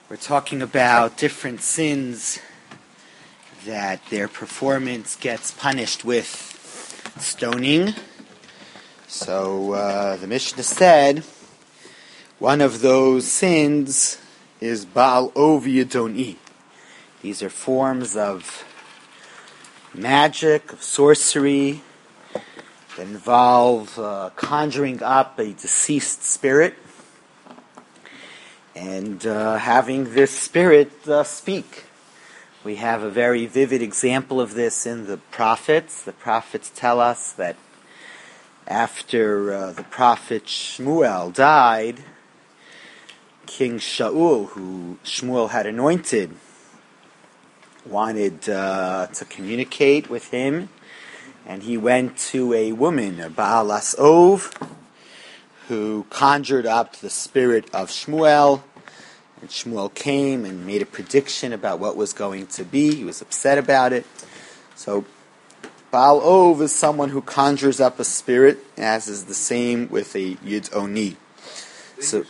We're talking about different sins that their performance gets punished with stoning. So the Mishnah said one of those sins is Baal Ov Yidoni. These are forms of magic, of sorcery, that involve conjuring up a deceased spirit and having this spirit speak. We have a very vivid example of this in the prophets. The prophets tell us that after the prophet Shmuel died, King Shaul, who Shmuel had anointed, wanted to communicate with him, and he went to a woman, a Baalas Ov, who conjured up the spirit of Shmuel, and Shmuel came and made a prediction about what was going to be. He was upset about it. So Baal Ov is someone who conjures up a spirit, as is the same with a Yidoni. So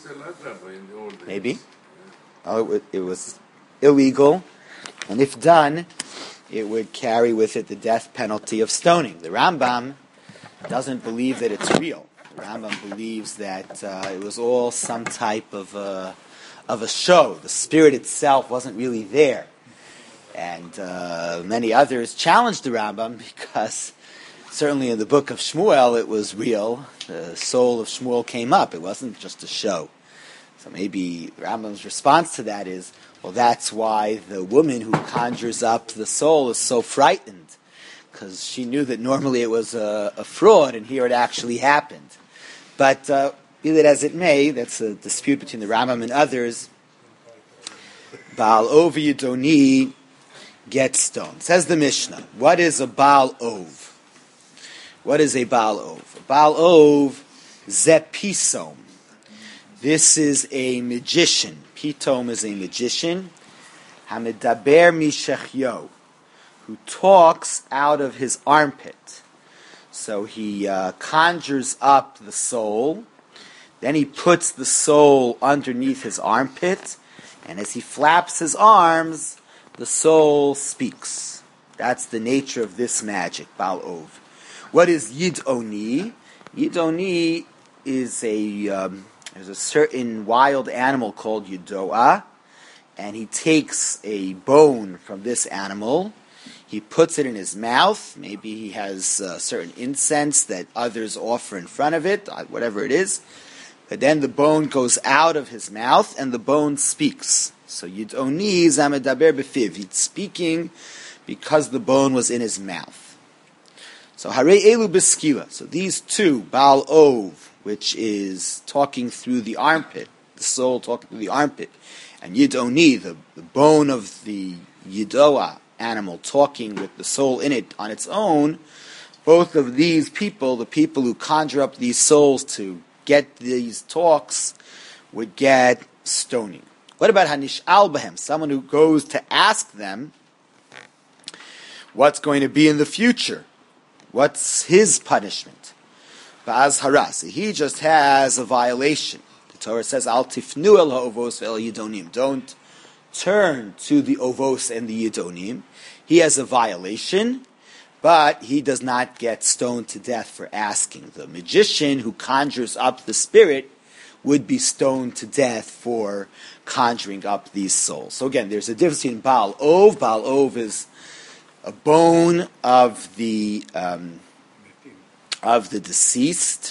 maybe it was illegal, and if done, it would carry with it the death penalty of stoning. The Rambam doesn't believe that it's real. The Rambam believes that it was all some type of a show. The spirit itself wasn't really there. And many others challenged the Rambam because certainly in the book of Shmuel it was real. The soul of Shmuel came up. It wasn't just a show. So maybe the Rambam's response to that is, well, that's why the woman who conjures up the soul is so frightened, because she knew that normally it was a fraud, and here it actually happened. But be that as it may, that's a dispute between the Rambam and others. Baal Ov Yidoni gets stoned. Says the Mishnah, what is a Baal Ov? What is a Baal Ov? A Baal Ov, ze pisom. This is a magician. Pitom is a magician. Hamedaber mishechyo, who talks out of his armpit. So he conjures up the soul, then he puts the soul underneath his armpit, and as he flaps his arms, the soul speaks. That's the nature of this magic, Baal Ov. What is Yidoni? Yidoni is there's a certain wild animal called Yedoah, and he takes a bone from this animal, he puts it in his mouth, maybe he has certain incense that others offer in front of it, whatever it is, but then the bone goes out of his mouth and the bone speaks. So Yidoni zamedaber befiv, he's speaking because the bone was in his mouth. So Harei Elu Beskila, so these two, Baal Ov, which is talking through the armpit, the soul talking through the armpit, and Yidoni, the bone of the Yedoah animal talking with the soul in it on its own, both of these people, the people who conjure up these souls to get these talks, would get stoning. What about Hanish Albahem, someone who goes to ask them what's going to be in the future? What's his punishment? Ba'az haras, he just has a violation. The Torah says, Al tifnu el ha'ovos ve'el yidonim. Don't turn to the ovos and the yidonim. He has a violation, but he does not get stoned to death for asking. The magician who conjures up the spirit would be stoned to death for conjuring up these souls. So again, there's a difference between Baal Ov. Baal Ov is a bone of the deceased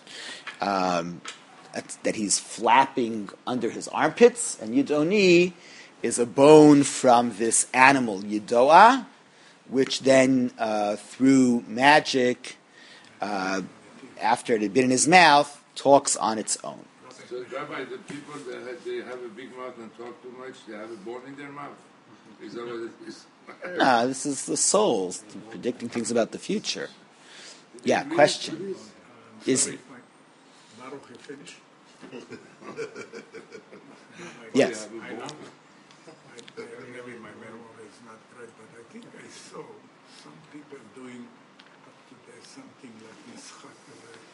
that he's flapping under his armpits, and Yidoni is a bone from this animal Yedoah, which then through magic, after it had been in his mouth, talks on its own. So, Rabbi, the people that they have a big mouth and talk too much, they have a bone in their mouth. Is that what it is? No, this is the souls predicting things about the future. Yeah, question. Is he? Yes. Maybe my memory is not right, but I think I saw some people doing up to there something like this.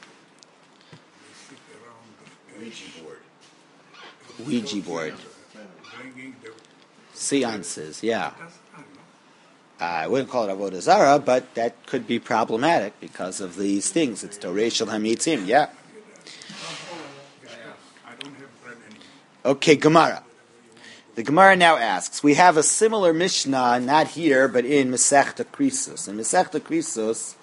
They sit around the Ouija board. bringing the Seances, yeah. that's I wouldn't call it avodah zarah, but that could be problematic because of these things. It's Doreshel Hamitzim, yeah. I don't have read any. Okay, Gemara. The Gemara now asks, we have a similar Mishnah, not here, but in Masechta Krisos. In Masechta Krisos,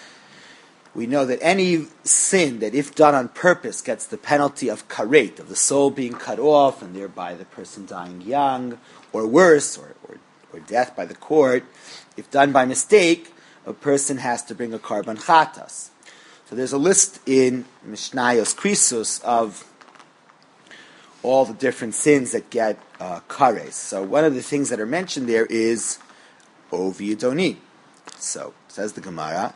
we know that any sin that, if done on purpose, gets the penalty of karet, of the soul being cut off, and thereby the person dying young, or worse, or death by the court. If done by mistake, a person has to bring a karban chatas. So there's a list in Mishnayos Krisos of all the different sins that get kares. So one of the things that are mentioned there is Ovi. So, says the Gemara,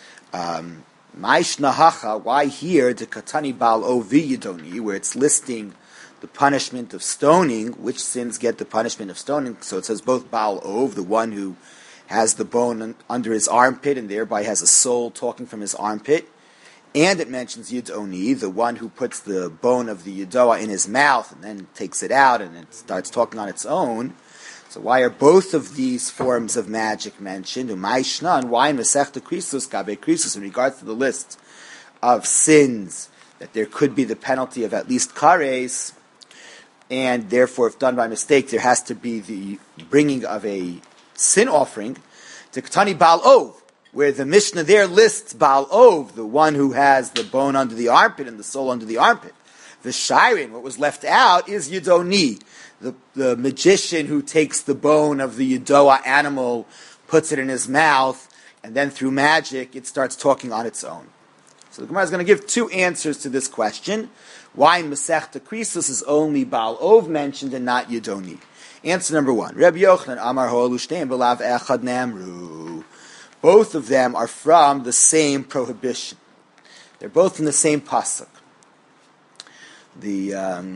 Ma'ishnahacha, why here, the Katani Bal Ovi Yidoni, where it's listing the punishment of stoning, which sins get the punishment of stoning. So it says both Baal Ov, the one who has the bone under his armpit and thereby has a soul talking from his armpit, and it mentions Yidoni, the one who puts the bone of the Yedoah in his mouth and then takes it out and it starts talking on its own. So why are both of these forms of magic mentioned? Umayshna, and why in Masechta Krisos, Gabe Krisos, in regards to the list of sins, that there could be the penalty of at least kares, and therefore, if done by mistake, there has to be the bringing of a sin offering, to Ketani Baal Ov, where the Mishnah there lists Baal Ov, the one who has the bone under the armpit and the soul under the armpit. The Shirin, what was left out, is Yidoni, the magician who takes the bone of the Yedoah animal, puts it in his mouth, and then through magic, it starts talking on its own. So the Gemara is going to give two answers to this question. Why in Masechta Krisos is only Baal Ov mentioned and not Yidoni? Answer number one. Rabbi Yochanan Amar Ho'elu Shteim B'lav Echad Namru. Both of them are from the same prohibition. They're both from the same pasuk. The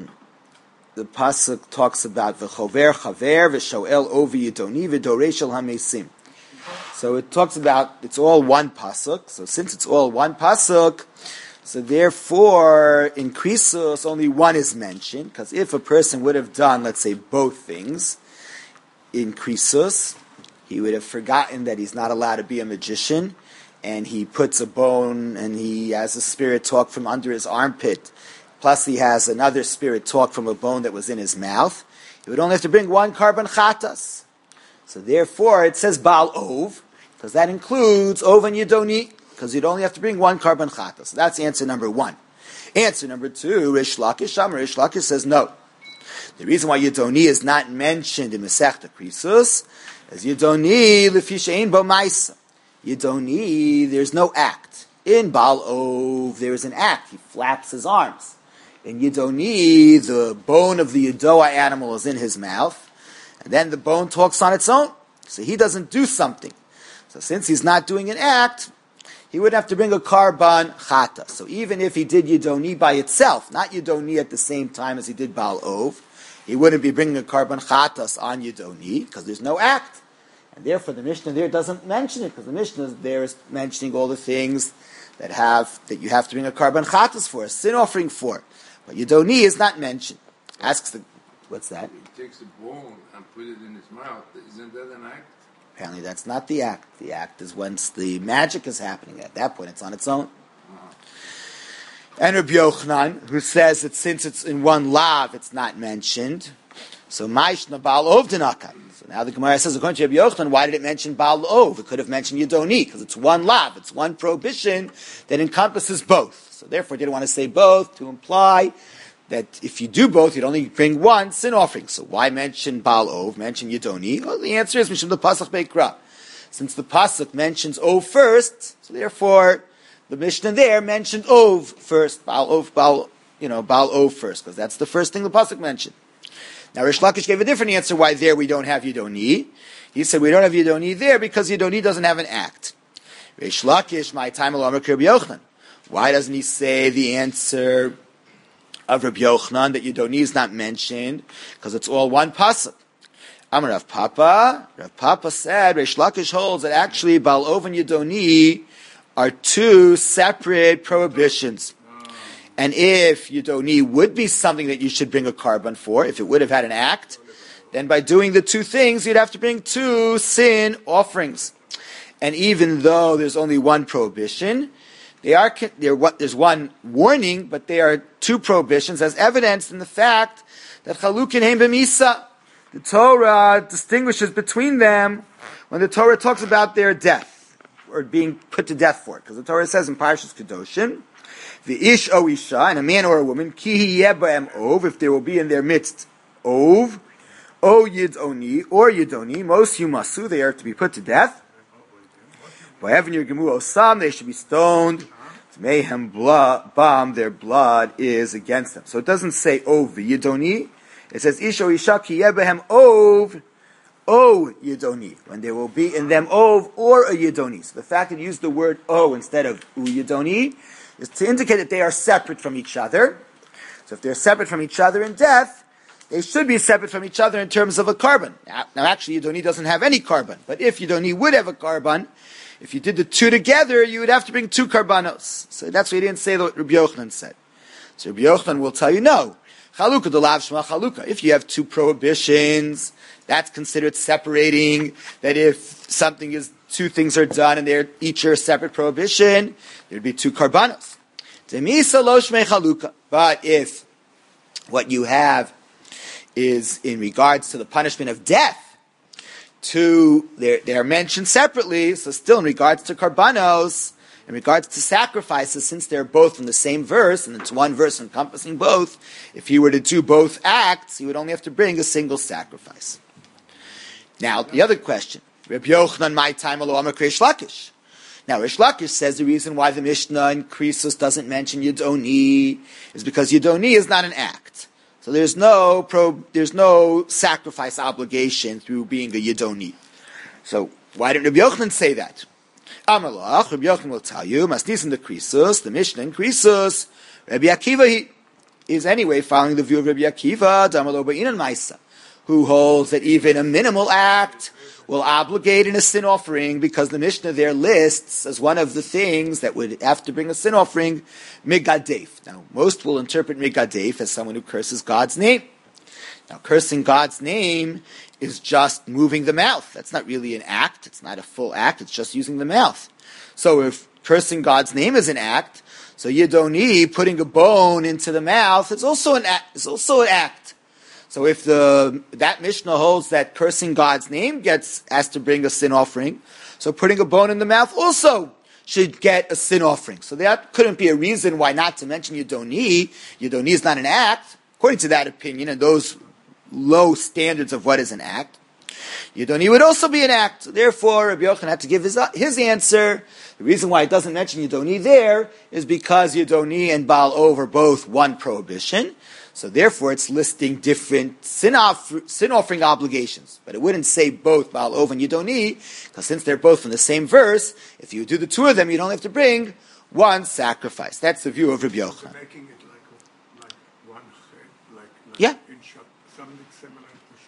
pasuk talks about v'chover chaver v'shoel ovi Yidoni v'doreshel hamesim. So it talks about, it's all one pasuk. So since it's all one pasuk, so therefore, in Krisos, only one is mentioned, because if a person would have done, let's say, both things, in Krisos, he would have forgotten that he's not allowed to be a magician, and he puts a bone, and he has a spirit talk from under his armpit, plus he has another spirit talk from a bone that was in his mouth, he would only have to bring one karban chatas. So therefore, it says Baal Ov, because that includes Ov and Yidoni, because you'd only have to bring one karban chata. So that's answer number one. Answer number two, Rish Lakish says no. The reason why Yidoni is not mentioned in Masechta Krisos is Yidoni lefi she'ein bo ma'isa. Yidoni, there's no act. In Baal Ov, there is an act. He flaps his arms. In Yidoni, the bone of the Yedoah animal is in his mouth, and then the bone talks on its own. So he doesn't do something. So since he's not doing an act, he would have to bring a karban chata. So even if he did Yidoni by itself, not Yidoni at the same time as he did Baal Ov, he wouldn't be bringing a karban chatas on Yidoni, because there's no act. And therefore the Mishnah there doesn't mention it, because the Mishnah there is mentioning all the things that you have to bring a karban chatas for, a sin offering for. But Yidoni is not mentioned. Asks what's that? He takes a bone and put it in his mouth. Isn't that an act? Apparently that's not the act. The act is once the magic is happening. At that point, it's on its own. And Rabbi Yochanan, who says that since it's in one lav, it's not mentioned. So Ma'ishna Baal Ov Dinakan. So now the Gemara says, according to Rabbi Yochanan, why did it mention Baal Ov? It could have mentioned Yidoni, because it's one lav. It's one prohibition that encompasses both. So therefore, it didn't want to say both to imply that if you do both, you'd only bring one sin offering. So why mention Baal Ov, mention Yidoni? Well, the answer is Mishum the Pasuk Beikra. Since the Pasuk mentions Ov first, so therefore the Mishnah there mentioned Ov first, Baal Ov first, because that's the first thing the Pasuk mentioned. Now Rish Lakish gave a different answer why there we don't have Yidoni. He said we don't have Yidoni there because Yidoni doesn't have an act. Rish Lakish, my time along with Rabbi Yochanan. Why doesn't he say the answer of Rabbi Yochanan that Yidoni is not mentioned? Because it's all one pasuk. Amar Rav Papa. Rav Papa said Rish Lakish holds that actually Baal Ov and Yidoni are two separate prohibitions. And if Yidoni would be something that you should bring a carbon for, if it would have had an act, then by doing the two things, you'd have to bring two sin offerings. And even though there's only one prohibition, there's one warning, but there are two prohibitions, as evidenced in the fact that chalukin heim b'misa. The Torah distinguishes between them when the Torah talks about their death, or being put to death for it. Because the Torah says in Parshas Kedoshim, the ish o isha, and a man or a woman, ki yeh b'hem ov, if there will be in their midst ov, o yidoni, or yidoni, most yumasu, they are to be put to death. Whenever yirgemu osam, they should be stoned. Mayhem bam, their blood is against them. So it doesn't say ov yidoni. It says ish o isha ki yeh b'hem ov, o yidoni, when there will be in them ov or a yidoni. So the fact that you use the word o instead of u yidoni is to indicate that they are separate from each other. So if they're separate from each other in death, they should be separate from each other in terms of a carbon. Now actually, Yidoni doesn't have any carbon. But if Yidoni would have a carbon, if you did the two together, you would have to bring two carbonos. So that's why he didn't say what Rabbi Yochanan said. So Rabbi Yochanan will tell you, no. Chalukah the lav shma chalukah. If you have two prohibitions, that's considered separating. That if two things are done and they're each a separate prohibition, there'd be two karbanos. But if what you have is in regards to the punishment of death, they're mentioned separately, so still in regards to karbanos, in regards to sacrifices, since they're both in the same verse, and it's one verse encompassing both, if you were to do both acts, you would only have to bring a single sacrifice. Now, the other question, Reb Yochanan, my time, alo amar Reish Lakish. Now, Reish Lakish says the reason why the Mishnah in Krisos doesn't mention Yidoni is because Yidoni is not an act. So there's no sacrifice obligation through being a Yidoni. So why didn't Reb Yochanan say that? Amalach, Reb Yochanan will tell you, Masnis in the Krisos, the Mishnah in Krisos, Rabbi Akiva is anyway following the view of Rabbi Akiva, Damalo Ba'inan Maisa, who holds that even a minimal act will obligate in a sin offering, because the Mishnah there lists as one of the things that would have to bring a sin offering, migadef. Now, most will interpret migadef as someone who curses God's name. Now, cursing God's name is just moving the mouth. That's not really an act. It's not a full act. It's just using the mouth. So if cursing God's name is an act, so Yidoni, putting a bone into the mouth, is also an act. So if that Mishnah holds that cursing God's name has to bring a sin offering, so putting a bone in the mouth also should get a sin offering. So that couldn't be a reason why not to mention Yidoni. Yidoni is not an act, according to that opinion, and those low standards of what is an act. Yidoni would also be an act. Therefore, Rabbi Yochanan had to give his answer. The reason why it doesn't mention Yidoni there is because Yidoni and Baal Ov are both one prohibition. So therefore, it's listing different sin offering obligations. But it wouldn't say both Baal Ov and Yidoni, because since they're both in the same verse, if you do the two of them, you'd only have to bring one sacrifice. That's the view of Rabbi Yochanan. Making it like one head, like yeah. In something similar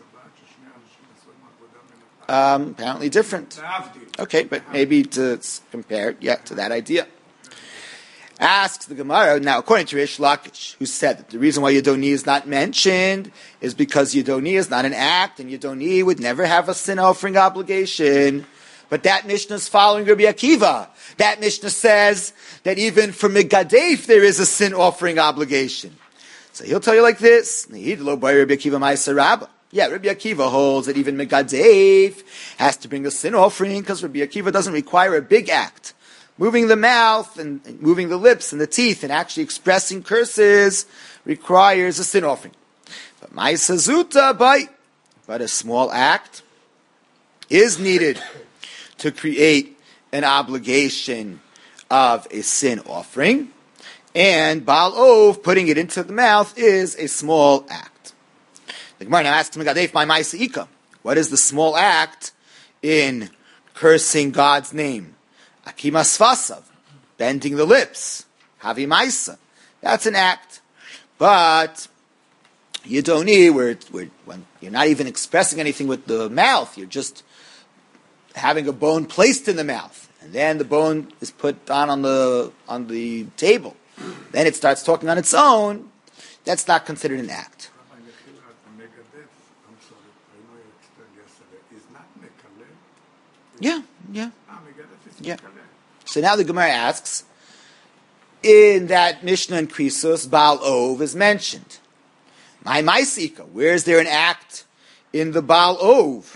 to Shabbat. Apparently different. Okay, but maybe to compare, to that idea. Asks the Gemara, now according to Reish Lakish, who said that the reason why Yidoni is not mentioned is because Yidoni is not an act, and Yidoni would never have a sin offering obligation. But that Mishnah is following Rabbi Akiva. That Mishnah says that even for Megadef there is a sin offering obligation. So he'll tell you like this, yeah, Rabbi Akiva holds that even Megadef has to bring a sin offering, because Rabbi Akiva doesn't require a big act. Moving the mouth and moving the lips and the teeth and actually expressing curses requires a sin offering. But Ma'isa Zuta, but a small act is needed to create an obligation of a sin offering. And Baal Ov, putting it into the mouth, is a small act. The Gemara now asks Megadef by Ma'isa Ika. What is the small act in cursing God's name? Akimas Fasav, bending the lips, Havi Maisa. That's an act. But Yidoni, when you're not even expressing anything with the mouth, you're just having a bone placed in the mouth, and then the bone is put on the table. then it starts talking on its own, that's not considered an act. Rabbi Yechiel, Megadeth, I'm sorry, I know you explained yesterday, is not Mekaleh. Yeah. Megadeth is Yeah. Mekaleh. So now the Gemara asks, in that Mishnah in Krisos, Baal Ov is mentioned. My Maisika, where is there an act in the Baal Ov?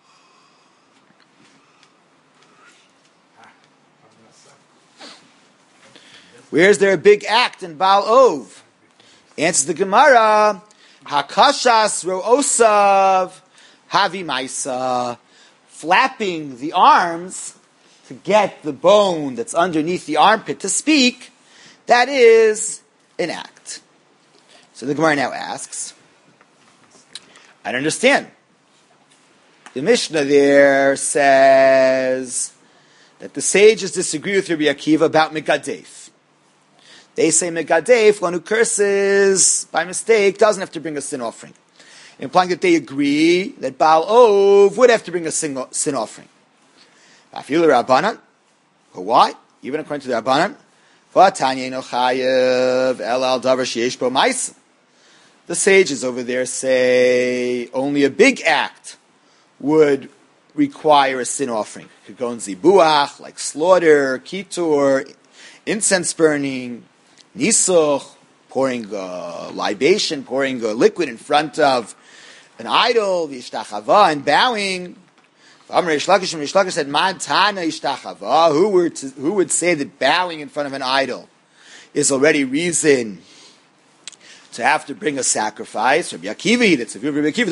Where is there a big act in Baal Ov? Answers the Gemara, Hakashas Ro'osav Havi Maisa, flapping the arms to get the bone that's underneath the armpit to speak, that is an act. So the Gemara now asks, I don't understand. The Mishnah there says that the sages disagree with Rabbi Akiva about Megadef. They say Megadef, one who curses by mistake, doesn't have to bring a sin offering. Implying that they agree that Baal Ov would have to bring a sin offering. Afilu Rabbanan. But why? Even according to the Rabbanan, the sages over there say only a big act would require a sin offering. It could go in zibuach, like slaughter, kitur, incense burning, nisuch, pouring a libation, pouring a liquid in front of an idol, vishtachava, and bowing. Rish Lakish said, "Man tana ishtachava." Who would say that bowing in front of an idol is already reason to have to bring a sacrifice? Rabbi Akiva, that's Rabbi Akiva.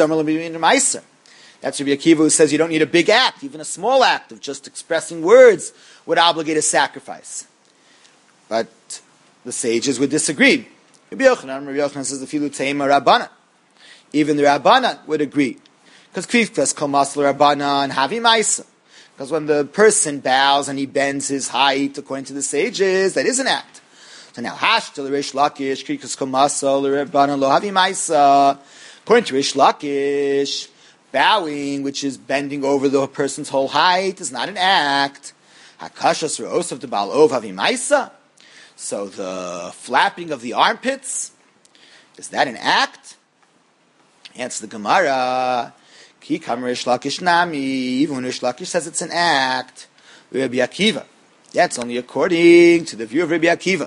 That's Rabbi Akiva who says you don't need a big act, even a small act of just expressing words would obligate a sacrifice. But the sages would disagree. Rabbi Yochanan says the filu teima Rabbanan. Even the Rabbanan would agree. Because kvifkas komasl Rabbanan havi maisa. Because when the person bows and he bends his height, according to the sages, that is an act. So now, hashtal Rish Lakish, kvifkas komasl Rabbanan lo havi maisa. According to Rish Lakish, bowing, which is bending over the person's whole height, is not an act. Hakashas re'osav to Baal Ov havi maisa. So the flapping of the armpits, is that an act? Answer the Gemara. Ki kam Rish Lakish nami. Even when Rish Lakish says it's an act, Rabbi Akiva. That's only according to the view of Rabbi Akiva.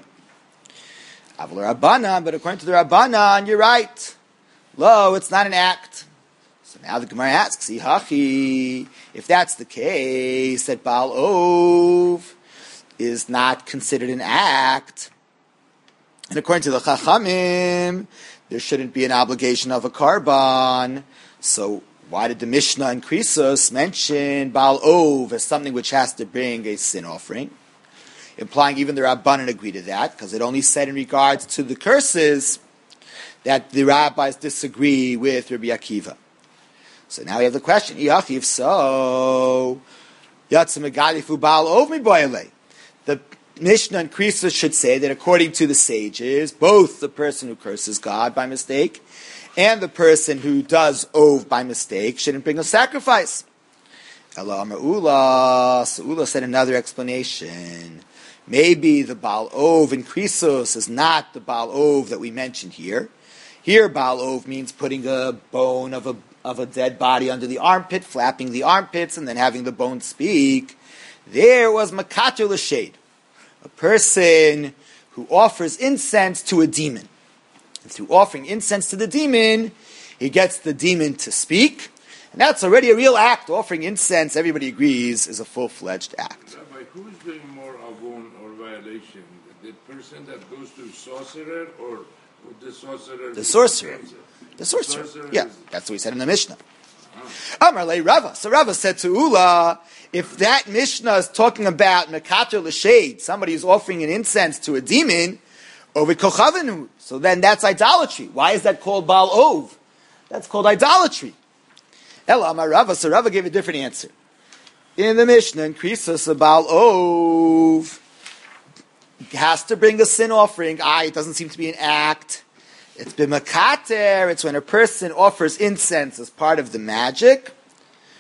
Aval Rabbanan, but according to the Rabbanan, you're right. Lo, it's not an act. So now the Gemara asks, Ihachi, if that's the case, that Baal Ov is not considered an act, and according to the Chachamim, there shouldn't be an obligation of a karban. So why did the Mishnah in Krisos mention Baal Ov as something which has to bring a sin offering? Implying even the Rabbanan agree to that, because it only said in regards to the curses that the rabbis disagree with Rabbi Akiva. So now we have the question, if so, Yatzim Megalifu Baal Ov Miboyale. The Mishnah in Krisos should say that according to the sages, both the person who curses God by mistake and the person who does Ov by mistake shouldn't bring a sacrifice. Ela Amar Ula, so Ula said another explanation. Maybe the Baal Ov in Krisos is not the Baal Ov that we mentioned here. Here Baal Ov means putting a bone of a dead body under the armpit, flapping the armpits, and then having the bone speak. There was Makato L'Shade, a person who offers incense to a demon. And through offering incense to the demon, he gets the demon to speak. And that's already a real act. Offering incense, everybody agrees, is a full-fledged act. Rabbi, who's doing more avon or violation? The person that goes to sorcerer or the sorcerer? The sorcerer. The sorcerer. Yeah, that's what we said in the Mishnah. Amar le Rava. So Rava said to Ula, if that Mishnah is talking about Mekato L'Shade, somebody who's offering an incense to a demon, Ovid Kochavenu, so then that's idolatry. Why is that called Baal Ov? That's called idolatry. Ela Amar Rava. So Rava gave a different answer. In the Mishnah, in Krisos, a Baal Ov has to bring a sin offering. It doesn't seem to be an act. It's b'makater. It's when a person offers incense as part of the magic.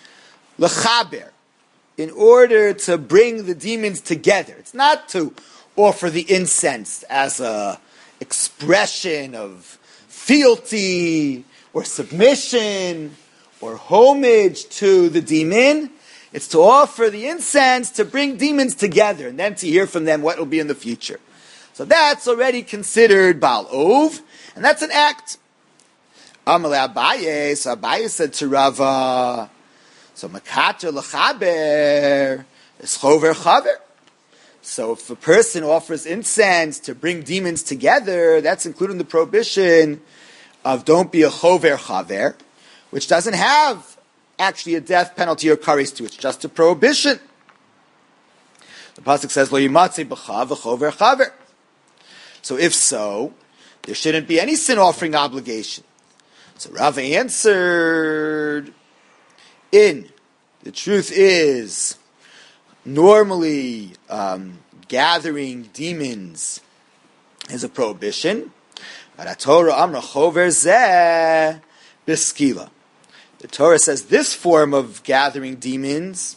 L'chaber, in order to bring the demons together. It's not to offer the incense as a expression of fealty or submission or homage to the demon. It's to offer the incense to bring demons together and then to hear from them what will be in the future. So that's already considered Baal Ov, and that's an act. Amalei Abaye, so Abaye said to Rava, so Makater L'chaber is Chover Chaver. So if a person offers incense to bring demons together, that's including the prohibition of don't be a Chover Chaver, which doesn't have actually a death penalty or kares to it. It's just a prohibition. The pasuk says, "Lo yimatze b'cha v'chover chaver." So if so, there shouldn't be any sin offering obligation. So Rava answered, the truth is, normally gathering demons is a prohibition. But Torah amra chover zeh b'skila. The Torah says this form of gathering demons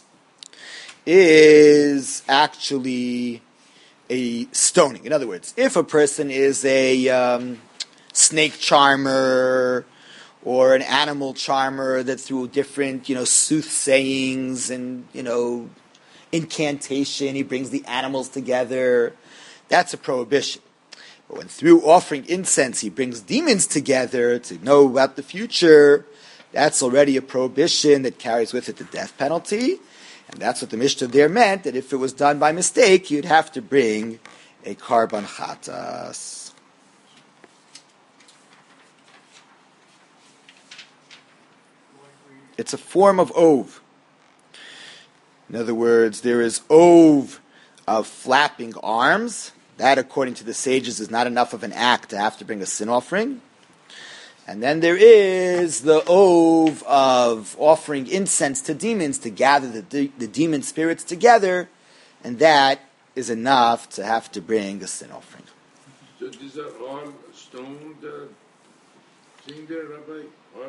is actually a stoning. In other words, if a person is a snake charmer or an animal charmer that through different, soothsayings and, incantation, he brings the animals together, that's a prohibition. But when through offering incense he brings demons together to know about the future, that's already a prohibition that carries with it the death penalty. And that's what the Mishnah there meant, that if it was done by mistake, you'd have to bring a karban chatas. It's a form of ov. In other words, there is ov of flapping arms. That, according to the sages, is not enough of an act to have to bring a sin offering. And then there is the ov of offering incense to demons to gather the demon spirits together, and that is enough to have to bring a sin offering. So these are all stoned thing there, Rabbi?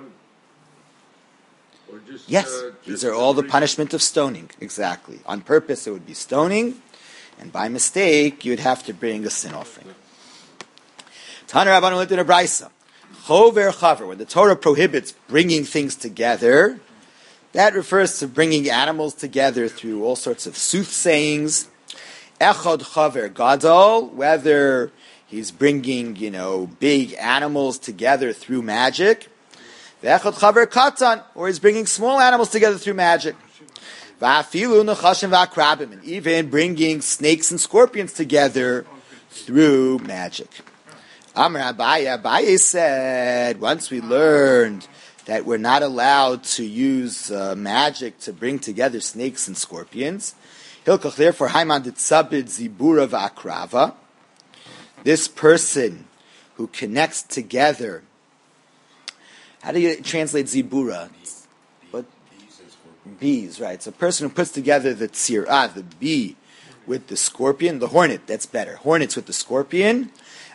Or just, yes, these are all the punishment of stoning, exactly. On purpose it would be stoning, and by mistake you'd have to bring a sin offering. Tana Rabbanu lived in a brisa. Chover chaver, when the Torah prohibits bringing things together, that refers to bringing animals together through all sorts of soothsayings. Echad chaver gadol, whether he's bringing, big animals together through magic. Ve'echad chaver katan, or he's bringing small animals together through magic. Va'afilu nechashim va'akrabim, and even bringing snakes and scorpions together through magic. Amar Abaye said, once we learned that we're not allowed to use magic to bring together snakes and scorpions, Hilkach therefore Haiman Ditzabid Zibura Va'akrava, this person who connects together, how do you translate Zibura? What? Bees, right. So a person who puts together the tzirah, the bee, with the scorpion, the hornet, that's better. Hornets with the scorpion.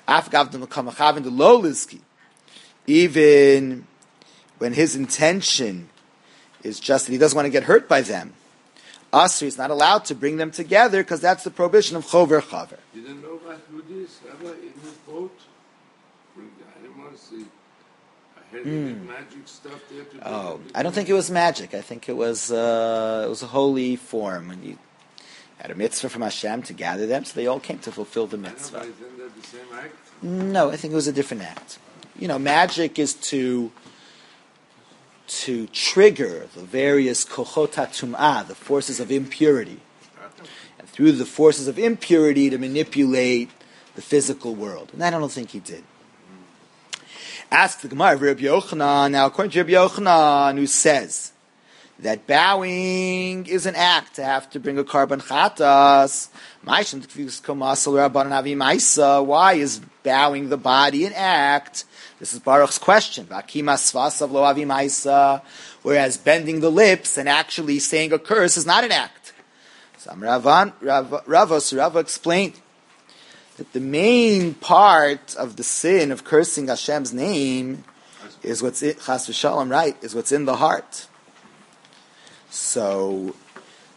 Even when his intention is just that he doesn't want to get hurt by them, Asri is not allowed to bring them together because that's the prohibition of chover chaver. You didn't know about Buddhists, Rabbi, in his boat? Bring the animals, I heard magic stuff there to do. I don't think it was magic. I think it was a holy form. And you had a mitzvah from Hashem to gather them, so they all came to fulfill the mitzvah. Isn't that the same act? No, I think it was a different act. Magic is to trigger the various kochot hatum'ah, the forces of impurity. And through the forces of impurity to manipulate the physical world. And that I don't think he did. Ask the Gemara of Rabbi Yochanan. Now, according to Rabbi Yochanan, who says that bowing is an act to have to bring a karban chatas. Why is bowing the body an act? This is Baruch's question. Whereas bending the lips and actually saying a curse is not an act. So Rava explained that the main part of the sin of cursing Hashem's name is what's in, chas v'shalom, right, is what's in the heart. So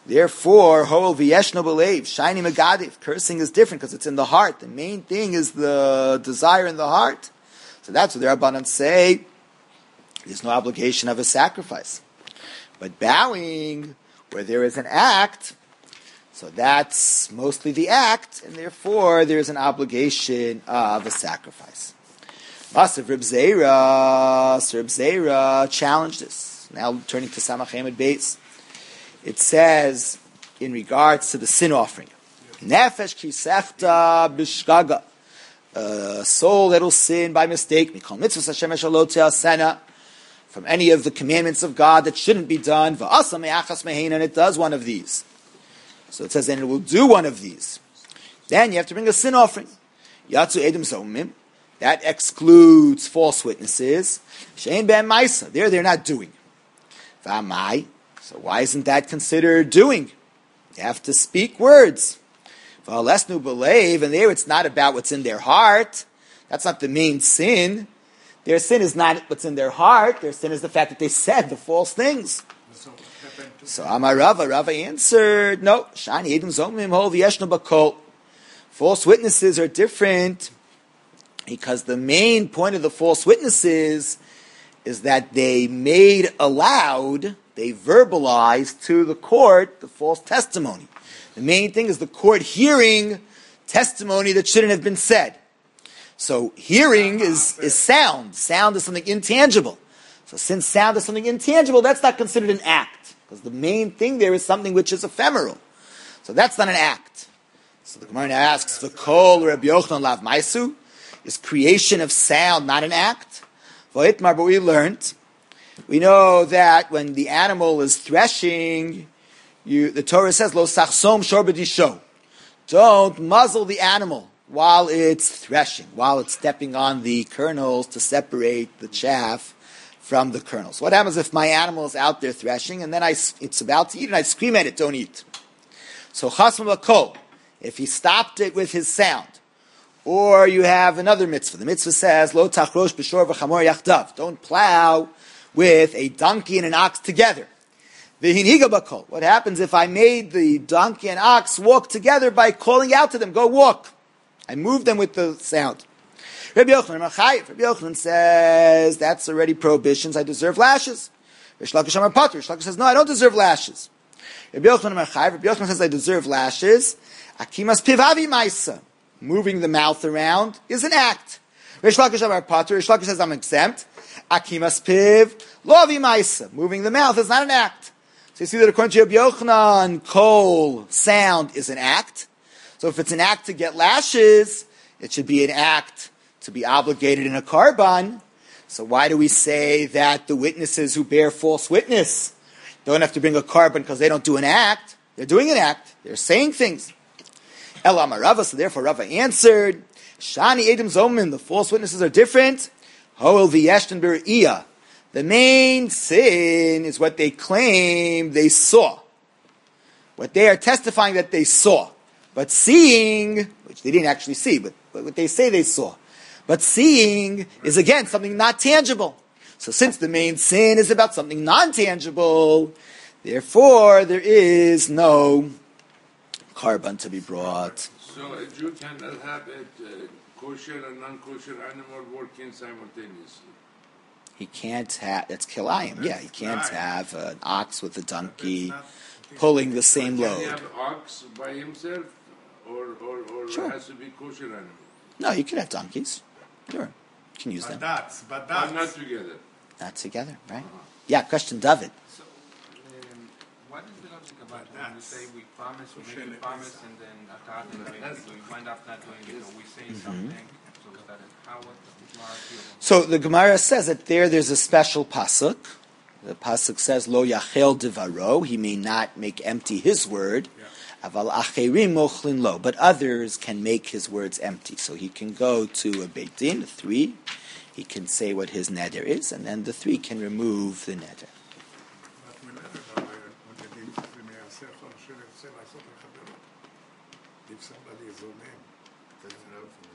Therefore, hol v'yeshno b'leiv, shiny megadiv. Cursing is different because it's in the heart. The main thing is the desire in the heart. So that's what the Rabbanan say. There's no obligation of a sacrifice. But bowing, where there is an act, so that's mostly the act, and therefore there's an obligation of a sacrifice. Masav Reb Zera, Sir Reb Zera challenged this. Now turning to Samach Hamid Beis. It says, in regards to the sin offering, Nefesh kisechta b'shgaga, a soul that will sin by mistake, mikol mitzvahs Hashem eshalot asena, from any of the commandments of God that shouldn't be done, v'asa me'achas mehein, and it does one of these. So it says, and it will do one of these. Then you have to bring a sin offering. Yatzu edim zomim, that excludes false witnesses. Shein ben maisa, they're not doing. V'amai, so why isn't that considered doing? You have to speak words. V'alesnu believe, and there it's not about what's in their heart. That's not the main sin. Their sin is not what's in their heart. Their sin is the fact that they said the false things. So Amar Rava answered, no. Shani edim zomim hol v'yeshnu bakol. False witnesses are different because the main point of the false witnesses is that they made aloud, they verbalized to the court the false testimony. The main thing is the court hearing testimony that shouldn't have been said. So hearing is sound. Sound is something intangible. So since sound is something intangible, that's not considered an act. Because the main thing there is something which is ephemeral. So that's not an act. So the Gemara now asks, V'kol Rabbi Yochanan lav maisu? Is creation of sound not an act? V'itmar, but we know that when the animal is threshing, the Torah says, Lo sachsom shor b'disho. Don't muzzle the animal while it's threshing, while it's stepping on the kernels to separate the chaff from the kernels. What happens if my animal is out there threshing and then it's about to eat and I scream at it, don't eat? So chasm l'kol, if he stopped it with his sound, or you have another mitzvah. The mitzvah says, Lo tachrosh b'shor v'chamor yachdav. Don't plow with a donkey and an ox together. V'hiniga b'kol. What happens if I made the donkey and ox walk together by calling out to them, go walk? I moved them with the sound. Rabbi Yochanan says, that's already prohibitions, I deserve lashes. Rish Lakish Amar Pater. Rish Lakish says, no, I don't deserve lashes. Rabbi Yochanan says, I deserve lashes. Akimas pivavi maisa. Moving the mouth around is an act. Rish Lakish Amar Pater. Rish Lakish says, I'm exempt. Akimas piv lovi maisa. Moving the mouth is not an act. So you see that according to Rabbi Yochanan, kol, sound, is an act. So if it's an act to get lashes, it should be an act to be obligated in a korban. So why do we say that the witnesses who bear false witness don't have to bring a korban because they don't do an act? They're doing an act. They're saying things. Elamar Rava, so therefore Rava answered, Shani Edim Zomin, the false witnesses are different. Hoel v'yeshten b're'iyah. The main sin is what they claim they saw. What they are testifying that they saw. But seeing, which they didn't actually see, but what they say they saw. But seeing is again something not tangible. So since the main sin is about something non-tangible, therefore there is no korban to be brought. So a Jew cannot have a kosher and non-kosher animal working simultaneously. He can't have, that's kilayim, yeah, he can't have an ox with a donkey pulling the same Can load. he have ox by himself? Or Sure. it has to be kosher animal? No, you can have donkeys. Sure, you can use them. But But not together. Not together, right? Yeah, question David. So, what is the logic about when we say we promise, we make a promise, and then we wind up not doing it, or we say something, so is that it? How would the Gemara feel? So the Gemara says that there's a special pasuk. The pasuk says, Lo yachel devaro, he may not make empty his word. Aval acherim mochlin lo, but others can make his words empty. So he can go to a Beit Din, 3, he can say what his neder is, and then the 3 can remove the neder. If somebody is onem,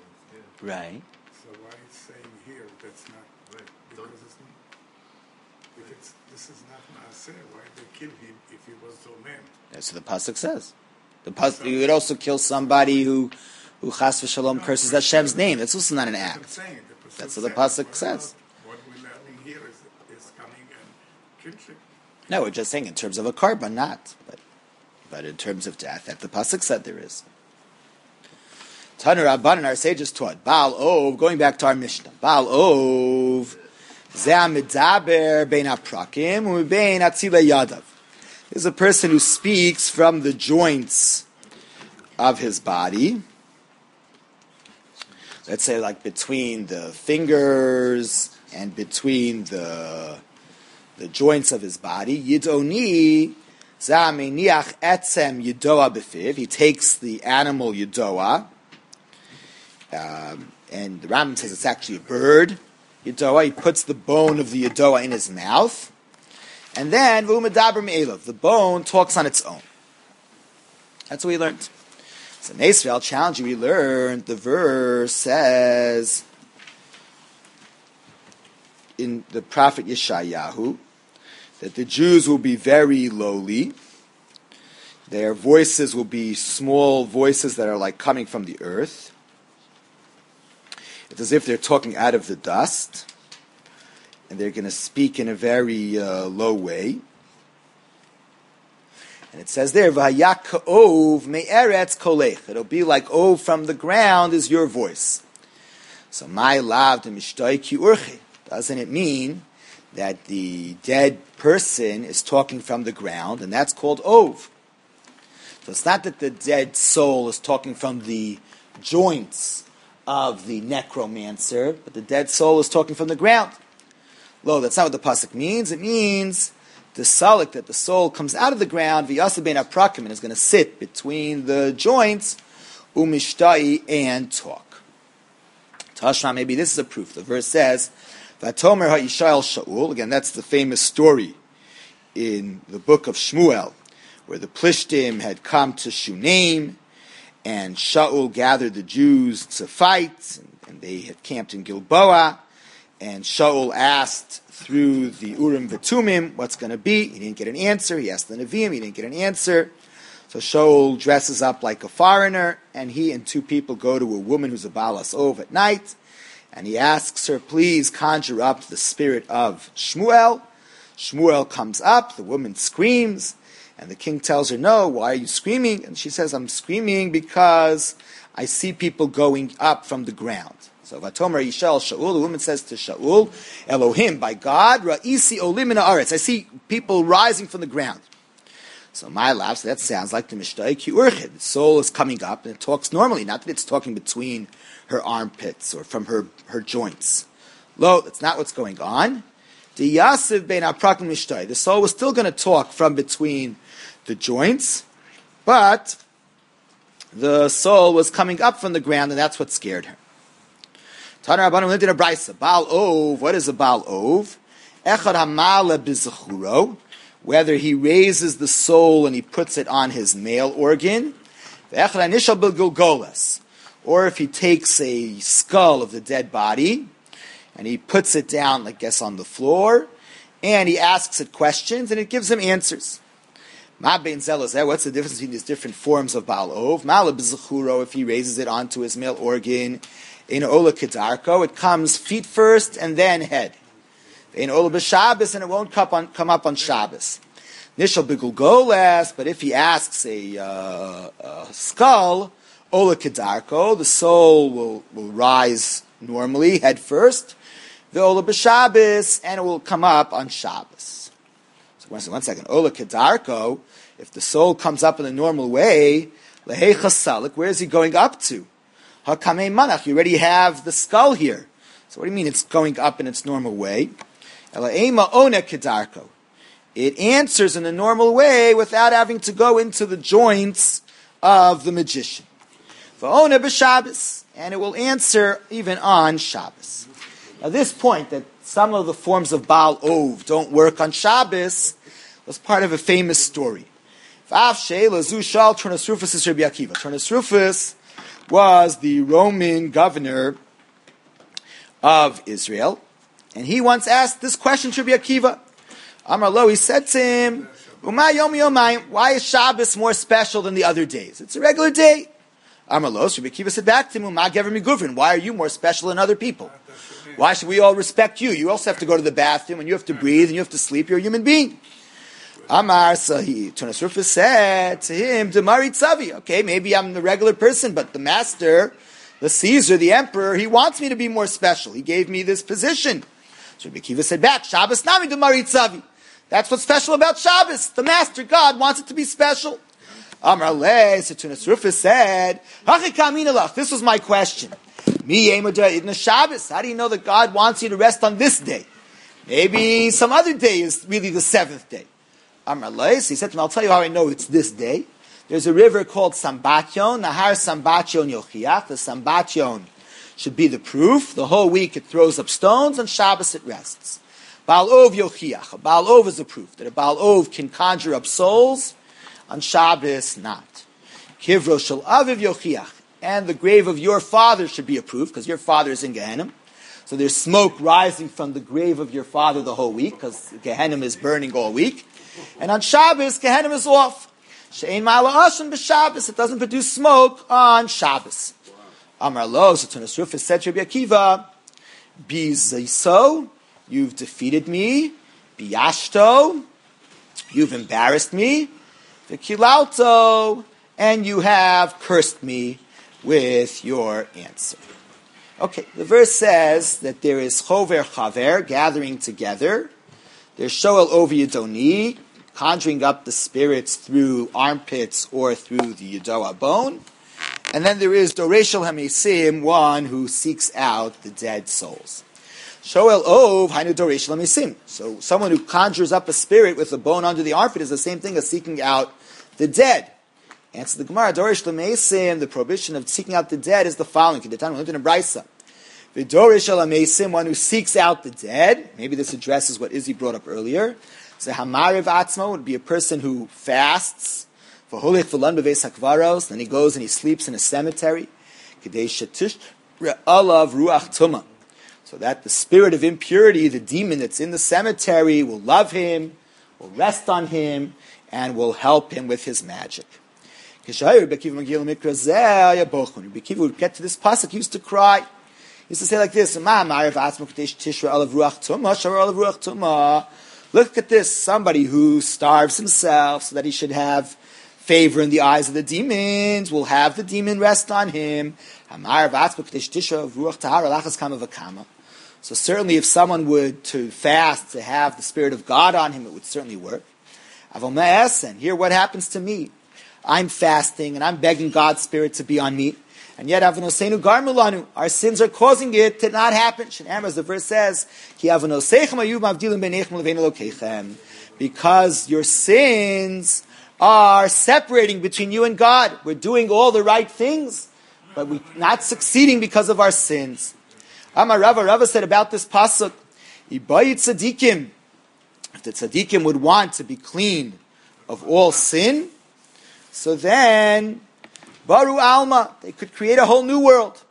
Right. so why is saying here that's not right? Because it's This is not Maaseh, why they kill him if he was Zomen? That's what the pasuk says. You would also kill somebody who chas v'shalom curses Hashem's name. That's also not an act. That's what the pasuk says. What we're learning here is coming and kills him. No, we're just saying in terms of a korban, not. But in terms of death, that the pasuk said there is. Tanur Rabbanan, our sages taught, Baal Ov, going back to our Mishnah, Baal Ov, Zeh HaMedaber bein haprakim u'bein atzilei yadav. Is a person who speaks from the joints of his body. Let's say like between the fingers and between the joints of his body. Yidoni zameniach etzem yidoa befiv. He takes the animal yidoa, and the Rambam says it's actually a bird yidoa. He puts the bone of the yidoa in his mouth. And then, the bone talks on its own. That's what we learned. So, Nesri, I'll challenge you. We learned the verse says in the prophet Yeshayahu that the Jews will be very lowly. Their voices will be small voices that are like coming from the earth. It's as if they're talking out of the dust. And they're going to speak in a very low way. And it says there, "V'hayak ka'ov me'eretz kolech." It'll be like "ov from the ground" is your voice. So, "my lav de mishtoi ki urche." Doesn't it mean that the dead person is talking from the ground, and that's called "ov"? So it's not that the dead soul is talking from the joints of the necromancer, but the dead soul is talking from the ground. Lo, that's not what the pasuk means. It means the salik, that the soul comes out of the ground, v'yasa bein haprakim, and is going to sit between the joints, umishtai, and talk. Tashma, maybe this is a proof. The verse says, "Vatomer ha'ishayel Shaul." Again, that's the famous story in the book of Shmuel, where the Plishtim had come to Shunem, and Shaul gathered the Jews to fight, and they had camped in Gilboa. And Shaul asked through the Urim V'Tumim what's going to be. He didn't get an answer. He asked the Nevi'im. He didn't get an answer. So Shaul dresses up like a foreigner, and he and two people go to a woman who's a Balas Ov at night, and he asks her, please conjure up the spirit of Shmuel. Shmuel comes up. The woman screams, and the king tells her, no, why are you screaming? And she says, I'm screaming because I see people going up from the ground. So Vatomer Yishal Shaul, the woman says to Shaul, Elohim, by God, Ra'isi Olim min haaretz. I see people rising from the ground. So my laugh, so that sounds like the Mishtay Ki Urchid. The soul is coming up and it talks normally, not that it's talking between her armpits or from her joints. Lo, that's not what's going on. The Yasiv bein haprakim Mishtay. The soul was still going to talk from between the joints, but the soul was coming up from the ground, and that's what scared her. Taner Rabbanim lived in a brisa. Baal Ov. What is a Baal Ov? Echad hamala b'zechuro. Whether he raises the soul and he puts it on his male organ. Ve'echad hanishal b'gilgolas. Or if he takes a skull of the dead body and he puts it down, I guess, on the floor, and he asks it questions and it gives him answers. Ma bein zelozeh. What's the difference between these different forms of Baal Ov? Mala b'zechuro, if he raises it onto his male organ. In Ola Kedarko, it comes feet first and then head. In Ola B'Shabbos, and it won't come up on Shabbos. Nishal B'Gulgolas, but if he asks a skull, Ola Kedarko, the soul will rise normally, head first. The Ola B'Shabbos, and it will come up on Shabbos. So one second. Ola Kedarko, if the soul comes up in the normal way, Lehei Chasalik, where is he going up to? Hakamei manach, you already have the skull here. So what do you mean it's going up in its normal way? Elaima one kedarko. It answers in the normal way without having to go into the joints of the magician. Va'one b'Shabbos, and it will answer even on Shabbos. Now this point that some of the forms of Baal Ov don't work on Shabbos was part of a famous story. Turnus Rufus is Rabbi Akiva. Turnus Rufus was the Roman governor of Israel, and he once asked this question to Rabbi Akiva. Amar lo, he said to him, Umay yom yomayim, why is Shabbos more special than the other days? It's a regular day. Amar lo, so Rabbi Akiva said back to him, Umay gever miguvrin, why are you more special than other people? Why should we all respect you? You also have to go to the bathroom, and you have to breathe, and you have to sleep. You're a human being. Amar Sahi, Tunas Rufus said to him, Demari Tzavi. Okay, maybe I'm the regular person, but the master, the Caesar, the emperor, he wants me to be more special. He gave me this position. So Rabbi Akiva said back, Shabbos nami Demari Tzavi. That's what's special about Shabbos. The master, God, wants it to be special. Amar Le, so Tunas Rufus said, this was my question. Shabbos. How do you know that God wants you to rest on this day? Maybe some other day is really the seventh day. Amar Leis, he said to him, I'll tell you how I know it's this day. There's a river called Sambatyon, Nahar Sambatyon Yochiach. The Sambatyon should be the proof. The whole week it throws up stones, and Shabbos it rests. Baal Ov Yochiach. A Baal Ov is a proof that a Baal Ov can conjure up souls, on Shabbos not. Kivro Shel Aviv Yochiach. And the grave of your father should be a proof, because your father is in Gehenna. So there's smoke rising from the grave of your father the whole week, because Gehenna is burning all week. And on Shabbos, Gehenna is off. She'ein ma'ala ashen b'Shabbos. It doesn't produce smoke on Shabbos. Amar lo, so Tunas Rufus said to Rabbi Akiva, Biziso, you've defeated me. Biyashto, you've embarrassed me. V'kilalto, and you have cursed me with your answer. Okay, the verse says that there is chover chaver, gathering together. There's shoel over yedoni, conjuring up the spirits through armpits or through the yedoah bone. And then there is doreshel hamesim, one who seeks out the dead souls. Shoel ov, hainu doreshel hamesim. So someone who conjures up a spirit with a bone under the armpit is the same thing as seeking out the dead. Answer the Gemara, Dorish L'Meisim, the prohibition of seeking out the dead is the following. Kedetan, we learned in a Brisa. V'Dorish L'Meisim, one who seeks out the dead. Maybe this addresses what Izzy brought up earlier. So Hamarev Atzmo would be a person who fasts. V'Holech V'Lan B'Veis HaKvaros, then he goes and he sleeps in a cemetery. Kedei Shetish Re'alav Ruach Tumah. So that the spirit of impurity, the demon that's in the cemetery, will love him, will rest on him, and will help him with his magic. When Rabbi Akiva would get to this pasuk, he used to cry. He used to say like this, look at this, somebody who starves himself so that he should have favor in the eyes of the demons, will have the demon rest on him. So certainly if someone would to fast to have the Spirit of God on him, it would certainly work. And here what happens to me. I'm fasting and I'm begging God's Spirit to be on me. And yet, avonosenu garmulanu, our sins are causing it to not happen. As the verse says, because your sins are separating between you and God. We're doing all the right things, but we're not succeeding because of our sins. Amar Rava said about this pasuk, if the tzaddikim would want to be clean of all sin, so then, Baru Alma, they could create a whole new world.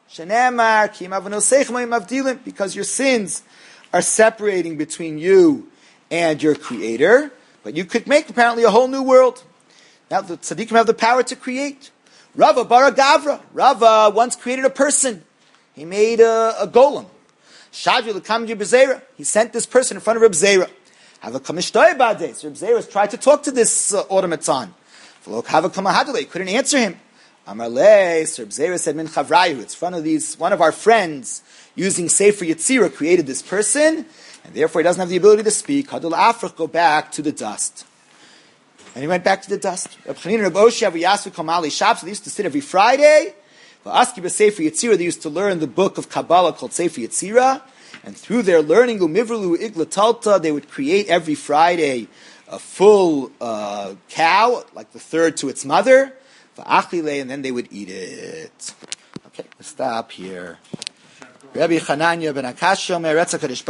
Because your sins are separating between you and your Creator, but you could make apparently a whole new world. Now the tzaddikim have the power to create. Rava bara Gavra. Rava once created a person. He made a golem. Shadri l'kamdi b'zeira. He sent this person in front of Reb Zera. Have a kamishtoy ba'des. Reb Zera tried to talk to this automaton. He couldn't answer him. Amarle, Reb Zera said, Min Chavrayu, it's one of our friends using Sefer Yetzirah created this person, and therefore he doesn't have the ability to speak. Hadul Afrach, go back to the dust. And he went back to the dust. Reb Chanina and Reb Oshia, V'yasu Kamali Shab, so they used to sit every Friday. V'aski b'Sefer Yetzirah, they used to learn the book of Kabbalah called Sefer Yetzirah, and through their learning, Umivru Igla Talta, they would create every Friday a full cow, like the third to its mother, and then they would eat it. Okay, let's stop here. Rabbi Chananya ben Akashya,